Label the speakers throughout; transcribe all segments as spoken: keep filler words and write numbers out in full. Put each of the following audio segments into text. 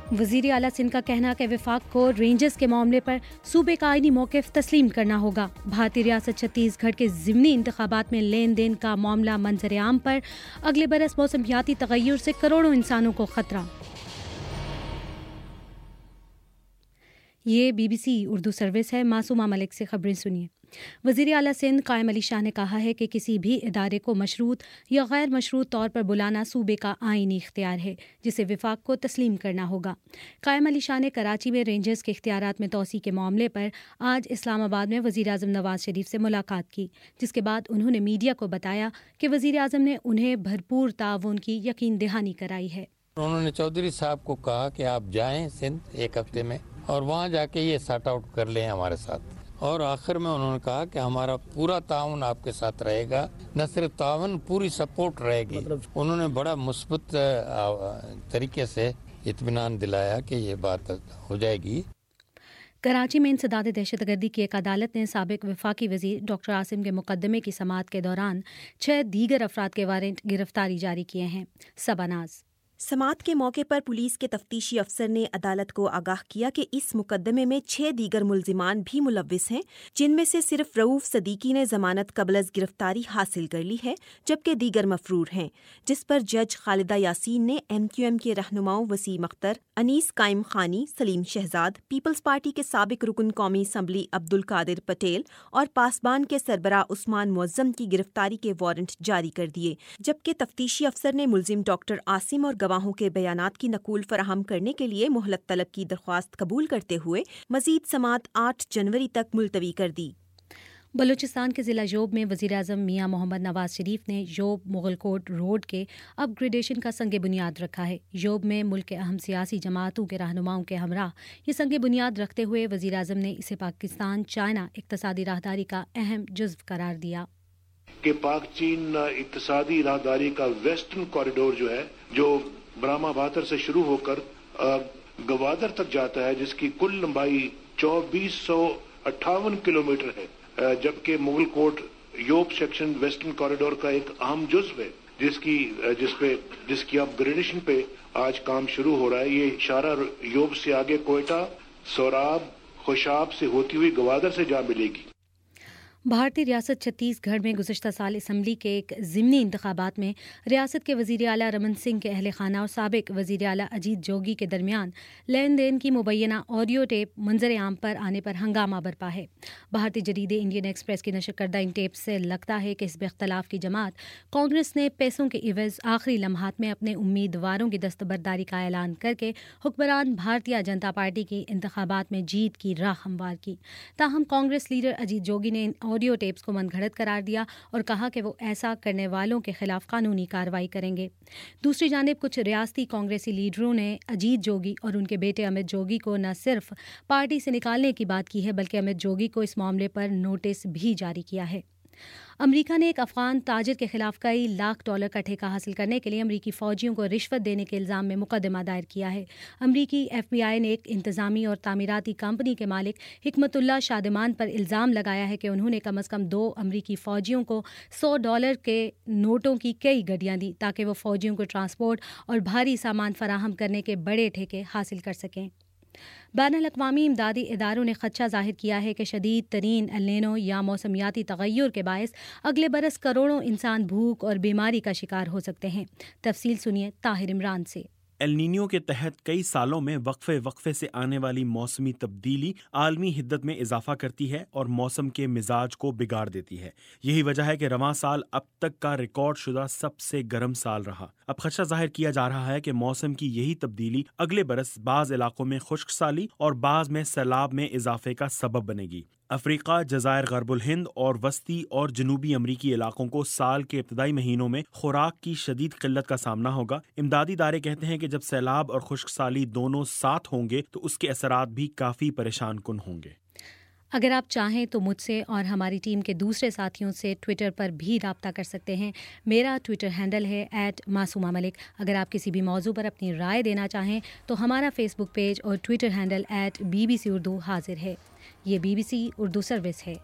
Speaker 1: وزیر اعلیٰ سندھ کا کہنا کہ وفاق کو رینجرز کے معاملے پر صوبے کا آئینی موقف تسلیم کرنا ہوگا۔ بھارتی ریاست چھتیس گڑھ کے ضمنی انتخابات میں لین دین کا معاملہ منظر عام پر، اگلے برس موسمیاتی تغیر سے کروڑوں انسانوں کو خطرہ۔ یہ B B C Urdu service ہے۔ معصومہ ملک سے خبریں سنیے۔ وزیر اعلیٰ سندھ قائم علی شاہ نے کہا ہے کہ کسی بھی ادارے کو مشروط یا غیر مشروط طور پر بلانا صوبے کا آئینی اختیار ہے، جسے وفاق کو تسلیم کرنا ہوگا۔ قائم علی شاہ نے کراچی میں رینجرز کے اختیارات میں توسیع کے معاملے پر آج اسلام آباد میں وزیر اعظم نواز شریف سے ملاقات کی، جس کے بعد انہوں نے میڈیا کو بتایا کہ وزیر اعظم نے انہیں بھرپور تعاون کی یقین دہانی کرائی ہے۔
Speaker 2: انہوں نے چودھری صاحب کو کہا کہ آپ جائیں سندھ ایک ہفتے میں اور وہاں جا کے یہ سارٹ آؤٹ کر لیں ہمارے ساتھ، اور آخر میں انہوں نے کہا کہ ہمارا پورا تعاون آپ کے ساتھ رہے گا، نہ صرف تعاون پوری سپورٹ رہے گی۔ انہوں نے بڑا مثبت طریقے سے اطمینان دلایا کہ یہ بات ہو جائے گی۔
Speaker 1: کراچی میں انسداد دہشت گردی کی ایک عدالت نے سابق وفاقی وزیر ڈاکٹر عاصم کے مقدمے کی سماعت کے دوران چھ دیگر افراد کے وارنٹ گرفتاری جاری کیے ہیں۔ سباناز
Speaker 3: سماعت کے موقع پر پولیس کے تفتیشی افسر نے عدالت کو آگاہ کیا کہ اس مقدمے میں چھ دیگر ملزمان بھی ملوث ہیں، جن میں سے صرف رؤوف صدیقی نے ضمانت قبل از گرفتاری حاصل کر لی ہے، جبکہ دیگر مفرور ہیں، جس پر جج خالدہ یاسین نے ایم کیو ایم کے رہنماؤں وسیم اختر، انیس قائم خانی، سلیم شہزاد، پیپلز پارٹی کے سابق رکن قومی اسمبلی عبدالقادر پٹیل اور پاسبان کے سربراہ عثمان معظم کی گرفتاری کے وارنٹ جاری کر دیے، جبکہ تفتیشی افسر نے ملزم ڈاکٹر عاصم اور گواہوں کے بیانات کی نقول فراہم کرنے کے لیے مہلت طلب کی درخواست قبول کرتے ہوئے مزید سماعت آٹھ جنوری تک ملتوی کر دی۔
Speaker 1: بلوچستان کے ضلع یوب میں وزیر اعظم میاں محمد نواز شریف نے یوب مغل کوٹ روڈ کے اپ گریڈیشن کا سنگ بنیاد رکھا ہے۔ یوب میں ملک کے اہم سیاسی جماعتوں کے رہنماؤں کے ہمراہ یہ سنگ بنیاد رکھتے ہوئے وزیر اعظم نے اسے پاکستان چائنا اقتصادی راہداری کا اہم جزو قرار دیا
Speaker 4: کہ پاک چین اقتصادی راہداری کا ویسٹرن کوریڈور جو ہے، جو براہما باتر سے شروع ہو کر گوادر تک جاتا ہے، جس کی کل لمبائی چوبیس سو اٹھاون کلو میٹر ہے، جبکہ مغل کوٹ یوب سیکشن ویسٹرن کوریڈور کا ایک اہم جزو ہے، جس کی جس پہ جس کی اپ گریڈیشن پہ آج کام شروع ہو رہا ہے۔ یہ اشارہ یوب سے آگے کوئٹہ، سوراب، خوشاب سے ہوتی ہوئی گوادر سے جا ملے گی۔
Speaker 1: بھارتی ریاست چھتیس گڑھ میں گزشتہ سال اسمبلی کے ایک ضمنی انتخابات میں ریاست کے وزیر اعلیٰ رمن سنگھ کے اہل خانہ اور سابق وزیر اعلیٰ اجیت جوگی کے درمیان لین دین کی مبینہ آڈیو ٹیپ منظر عام پر آنے پر ہنگامہ برپا ہے۔ بھارتی جریدے انڈین ایکسپریس کی نشر کردہ ان ٹیپ سے لگتا ہے کہ حزب اختلاف کی جماعت کانگریس نے پیسوں کے عوض آخری لمحات میں اپنے امیدواروں کی دستبرداری کا اعلان کر کے حکمران بھارتیہ جنتا پارٹی کی انتخابات میں جیت کی راہ ہموار کی۔ تاہم کانگریس لیڈر اجیت جوگی نے آڈیو ٹیپس کو من گھڑت قرار دیا اور کہا کہ وہ ایسا کرنے والوں کے خلاف قانونی کارروائی کریں گے۔ دوسری جانب کچھ ریاستی کانگریسی لیڈروں نے اجیت جوگی اور ان کے بیٹے امت جوگی کو نہ صرف پارٹی سے نکالنے کی بات کی ہے، بلکہ امت جوگی کو اس معاملے پر نوٹس بھی جاری کیا ہے۔ امریکہ نے ایک افغان تاجر کے خلاف کئی لاکھ ڈالر کا ٹھیکہ حاصل کرنے کے لیے امریکی فوجیوں کو رشوت دینے کے الزام میں مقدمہ دائر کیا ہے۔ امریکی ایف بی آئی نے ایک انتظامی اور تعمیراتی کمپنی کے مالک حکمت اللہ شادمان پر الزام لگایا ہے کہ انہوں نے کم از کم دو امریکی فوجیوں کو سو ڈالر کے نوٹوں کی کئی گڈیاں دی تاکہ وہ فوجیوں کو ٹرانسپورٹ اور بھاری سامان فراہم کرنے کے بڑے ٹھیکے حاصل کر سکیں۔ بین الاقوامی امدادی اداروں نے خدشہ ظاہر کیا ہے کہ شدید ترین النینو یا موسمیاتی تغیر کے باعث اگلے برس کروڑوں انسان بھوک اور بیماری کا شکار ہو سکتے ہیں۔ تفصیل سنیے طاہر عمران سے۔
Speaker 5: ایل نینیو کے تحت کئی سالوں میں وقفے وقفے سے آنے والی موسمی تبدیلی عالمی حدت میں اضافہ کرتی ہے اور موسم کے مزاج کو بگاڑ دیتی ہے۔ یہی وجہ ہے کہ رواں سال اب تک کا ریکارڈ شدہ سب سے گرم سال رہا۔ اب خدشہ ظاہر کیا جا رہا ہے کہ موسم کی یہی تبدیلی اگلے برس بعض علاقوں میں خشک سالی اور بعض میں سیلاب میں اضافے کا سبب بنے گی۔ افریقہ، جزائر غرب الہند اور وسطی اور جنوبی امریکی علاقوں کو سال کے ابتدائی مہینوں میں خوراک کی شدید قلت کا سامنا ہوگا۔ امدادی ادارے کہتے ہیں کہ جب سیلاب اور خشک سالی دونوں ساتھ ہوں گے تو اس کے اثرات بھی کافی پریشان کن ہوں گے۔
Speaker 1: اگر آپ چاہیں تو مجھ سے اور ہماری ٹیم کے دوسرے ساتھیوں سے ٹویٹر پر بھی رابطہ کر سکتے ہیں۔ میرا ٹویٹر ہینڈل ہے ایٹ معصومہ ملک۔ اگر آپ کسی بھی موضوع پر اپنی رائے دینا چاہیں تو ہمارا فیس بک پیج اور Twitter handle at B B C Urdu حاضر ہے۔ یہ B B C Urdu service ہے۔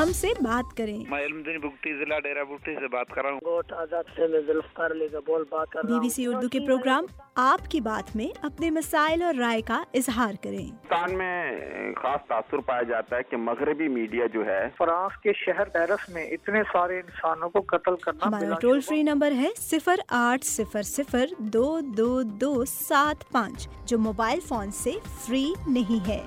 Speaker 3: ہم سے بات کریں۔
Speaker 6: میں علم دین بگٹی ضلع ڈیرہ بگٹی سے بات کر رہا ہوں۔
Speaker 7: گوٹ آزاد سے میں ذوالفقار علی کا بول بات کر رہا
Speaker 3: بی
Speaker 7: ہوں۔
Speaker 3: بی سی اردو کے پروگرام آپ کی بات میں اپنے مسائل اور رائے کا اظہار کریں۔
Speaker 8: پاکستان میں خاص تاثر پایا جاتا ہے کہ مغربی میڈیا جو ہے
Speaker 7: فرانس کے شہر پیرس میں اتنے سارے انسانوں کو قتل کرنا،
Speaker 3: ہمارا ٹول فری نمبر ہے صفر آٹھ صفر صفر دو دو دو سات پانچ، جو موبائل فون سے فری نہیں ہے۔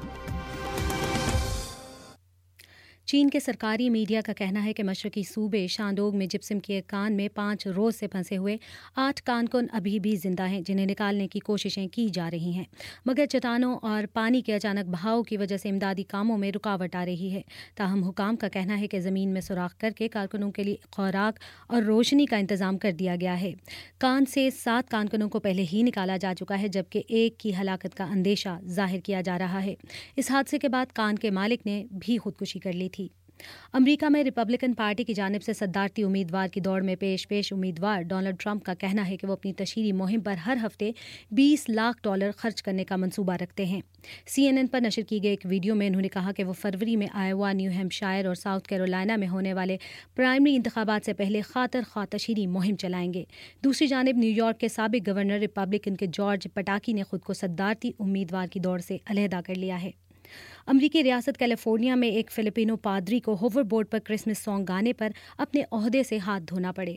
Speaker 1: چین کے سرکاری میڈیا کا کہنا ہے کہ مشرقی صوبے شاندوگ میں جپسم کے کان میں پانچ روز سے پھنسے ہوئے آٹھ کانکن ابھی بھی زندہ ہیں، جنہیں نکالنے کی کوششیں کی جا رہی ہیں، مگر چٹانوں اور پانی کے اچانک بہاؤ کی وجہ سے امدادی کاموں میں رکاوٹ آ رہی ہے۔ تاہم حکام کا کہنا ہے کہ زمین میں سوراخ کر کے کارکنوں کے لیے خوراک اور روشنی کا انتظام کر دیا گیا ہے۔ کان سے سات کارکنوں کو پہلے ہی نکالا جا چکا ہے، جبکہ ایک کی ہلاکت کا اندیشہ ظاہر کیا جا رہا ہے۔ اس حادثے کے بعد کان کے مالک نے بھی خودکشی کر لی تھی۔ امریکہ میں ریپبلکن پارٹی کی جانب سے صدارتی امیدوار کی دوڑ میں پیش پیش امیدوار ڈونلڈ ٹرمپ کا کہنا ہے کہ وہ اپنی تشہیری مہم پر ہر ہفتے بیس لاکھ ڈالر خرچ کرنے کا منصوبہ رکھتے ہیں۔ سی این این پر نشر کی گئی ایک ویڈیو میں انہوں نے کہا کہ وہ فروری میں آئیوا، نیو ہیمپشائر اور ساؤتھ کیرولینا میں ہونے والے پرائمری انتخابات سے پہلے خاطر خواہ تشہیری مہم چلائیں گے۔ دوسری جانب نیو یارک کے سابق گورنر ریپبلکن کے جارج پٹاکی نے خود کو صدارتی امیدوار کی دوڑ سے علیحدہ کر لیا ہے۔ امریکی ریاست کیلیفورنیا میں ایک فلپینو پادری کو ہوور بورڈ پر کرسمس سانگ گانے پر اپنے عہدے سے ہاتھ دھونا پڑے۔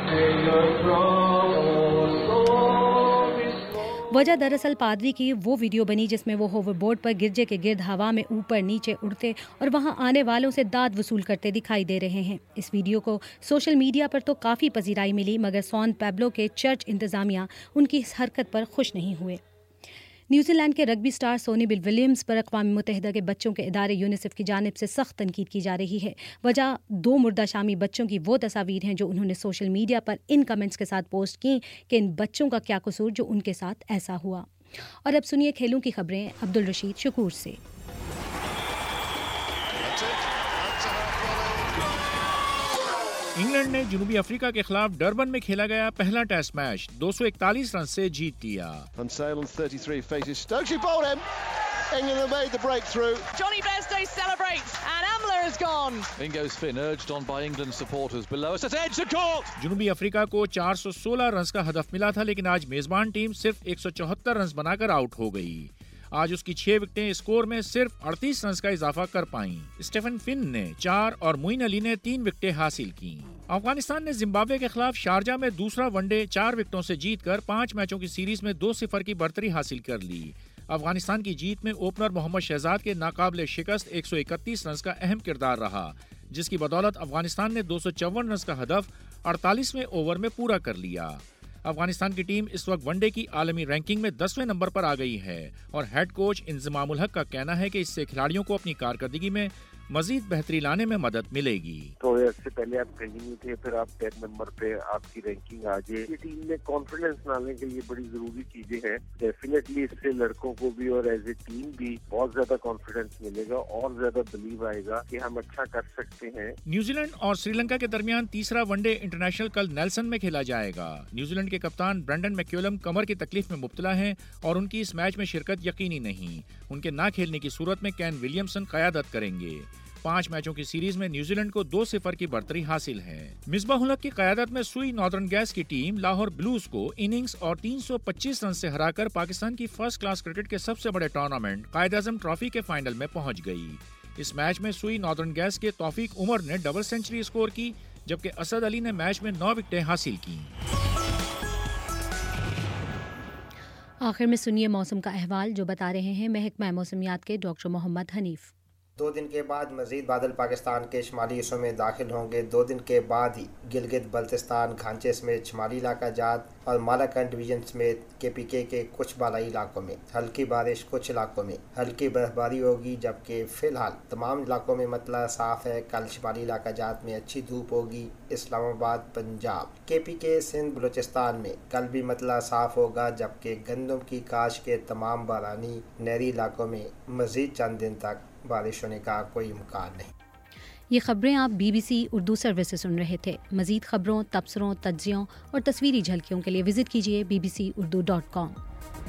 Speaker 1: وجہ دراصل پادری کی وہ ویڈیو بنی جس میں وہ ہوور بورڈ پر گرجے کے گرد ہوا میں اوپر نیچے اڑتے اور وہاں آنے والوں سے داد وصول کرتے دکھائی دے رہے ہیں۔ اس ویڈیو کو سوشل میڈیا پر تو کافی پذیرائی ملی، مگر سان پیبلو کے چرچ انتظامیہ ان کی اس حرکت پر خوش نہیں ہوئے۔ New Zealand rugby star Sonny Bill Williams پر اقوام متحدہ کے بچوں کے ادارے یونیسیف کی جانب سے سخت تنقید کی جا رہی ہے۔ وجہ دو مردہ شامی بچوں کی وہ تصاویر ہیں جو انہوں نے سوشل میڈیا پر ان کمنٹس کے ساتھ پوسٹ کی کہ ان بچوں کا کیا قصور جو ان کے ساتھ ایسا ہوا۔ اور اب سنیے کھیلوں کی خبریں عبدالرشید شکور سے۔
Speaker 9: انگلینڈ نے جنوبی افریقہ کے خلاف ڈربن میں کھیلا گیا پہلا ٹیسٹ میچ دو سو اکتالیس رن سے جیت لیا۔
Speaker 10: England have made the breakthrough. Johnny Bairstow celebrates and Amla has gone. Bingo's Finn urged on by England supporters below us at edge to court.
Speaker 9: جنوبی افریقہ کو چار سو سولہ رنز کا ہدف ملا تھا، لیکن آج میزبان ٹیم صرف ایک سو چوہتر رنز بنا کر آؤٹ ہو گئی۔ آج اس کی چھ وکٹیں اسکور میں صرف اڑتیس رنز کا اضافہ کر پائیں۔ اسٹیفن فن نے چار اور معین علی نے تین وکٹیں حاصل کی۔ افغانستان نے زمبابوے کے خلاف شارجہ میں دوسرا ون ڈے چار وکٹوں سے جیت کر پانچ میچوں کی سیریز میں دو صفر کی برتری حاصل کر لی۔ افغانستان کی جیت میں اوپنر محمد شہزاد کے ناقابل شکست ایک سو اکتیس رنز کا اہم کردار رہا، جس کی بدولت افغانستان نے دو سو چون رنز کا ہدف اڑتالیسویں اوور میں پورا کر لیا۔ افغانستان کی ٹیم اس وقت ون ڈے کی عالمی رینکنگ میں دسویں نمبر پر آ گئی ہے، اور ہیڈ کوچ انضمام الحق کا کہنا ہے کہ اس سے کھلاڑیوں کو اپنی کارکردگی میں مزید بہتری لانے میں مدد ملے گی۔
Speaker 8: تھوڑے عرصے سے پہلے آپ کہیں نہیں تھے، پھر آپ ٹیک نمبر پہ آپ کی رینکنگ آ جائے، یہ ٹیم میں کانفیڈنس لانے کے لیے بڑی ضروری چیزیں ہیں۔ ڈیفینیٹلی اس سے لڑکوں کو بھی اور ایز اے ٹیم بھی بہت زیادہ کانفیڈنس ملے گا اور زیادہ بلیو آئے گا کہ ہم اچھا کر سکتے ہیں۔
Speaker 9: نیوزی لینڈ اور سری لنکا کے درمیان تیسرا ون ڈے انٹرنیشنل کل نیلسن میں کھیلا جائے گا۔ نیوزی لینڈ کے کپتان برینڈن میکیولم کمر کی تکلیف میں مبتلا ہیں اور ان کی اس میچ میں شرکت یقینی نہیں۔ ان کے نہ کھیلنے کی صورت میں کین ولیمسن قیادت کریں گے۔ پانچ میچوں کی سیریز میں نیوزی لینڈ کو دو صفر کی برتری حاصل ہے۔ مصباح الحق کی قیادت میں سوئی ناردرن گیس کی ٹیم لاہور بلوز کو اننگز اور تین سو پچیس رن سے ہرا کر پاکستان کی فرسٹ کلاس کرکٹ کے سب سے بڑے ٹورنامنٹ قائد اعظم ٹرافی کے فائنل میں پہنچ گئی۔ اس میچ میں سوئی ناردرن گیس کے توفیق عمر نے ڈبل سینچری اسکور کی، جبکہ اسد علی نے میچ میں نو وکٹیں حاصل کی۔
Speaker 1: آخر میں سنیے موسم کا احوال جو بتا رہے ہیں محکمہ موسمیات کے ڈاکٹر محمد حنیف۔
Speaker 11: دو دن کے بعد مزید بادل پاکستان کے شمالی حصوں میں داخل ہوں گے۔ دو دن کے بعد ہی گلگت بلتستان، کھانچے سمیت شمالی علاقہ جات اور مالاکنڈ ڈویژن سمیت کے پی کے کے کچھ بالائی علاقوں میں ہلکی بارش، کچھ علاقوں میں ہلکی برف باری ہوگی، جبکہ فی الحال تمام علاقوں میں مطلع صاف ہے۔ کل شمالی علاقہ جات میں اچھی دھوپ ہوگی۔ اسلام آباد، پنجاب، کے پی کے، سندھ، بلوچستان میں کل بھی مطلع صاف ہوگا، جبکہ گندم کی کاشت کے تمام بارانی نہری علاقوں میں مزید چند دن تک بارش ہونے کا کوئی امکان نہیں۔
Speaker 1: یہ خبریں آپ B B C Urdu service سے سن رہے تھے۔ مزید خبروں، تبصروں، تجزیوں اور تصویری جھلکیوں کے لیے وزٹ کیجیے B B C Urdu dot کام۔